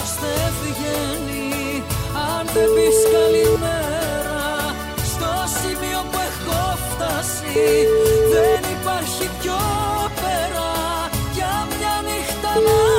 άλλος δεν βγαίνει αν δεν πεις καλημέρα. Στο σημείο που έχω φτάσει δεν υπάρχει πιο πέρα για μια νύχτα να